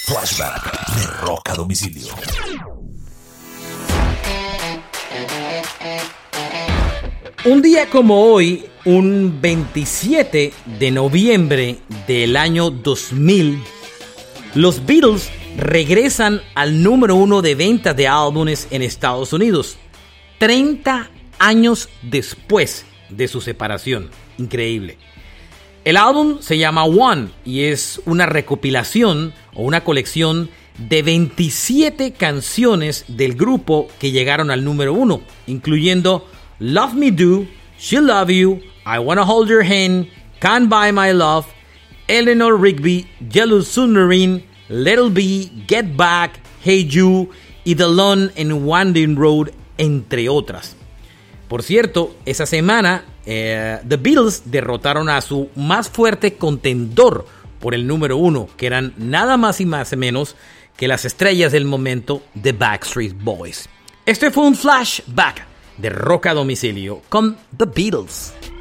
Flashback de Rock a Domicilio. Un día como hoy, un 27 de noviembre del año 2000, los Beatles regresan al número 1 de ventas de álbumes en Estados Unidos, 30 años después de su separación. Increíble. El álbum se llama One y es una recopilación o una colección de 27 canciones del grupo que llegaron al número 1, incluyendo Love Me Do, She'll Love You, I Wanna Hold Your Hand, Can't Buy My Love, Eleanor Rigby, Yellow Submarine, Little B, Get Back, Hey You y The Lone and Winding Road, entre otras. Por cierto, esa semana The Beatles derrotaron a su más fuerte contendor por el número 1, que eran nada más y más menos que las estrellas del momento, The Backstreet Boys. Este fue un flashback de Rock a Domicilio con The Beatles.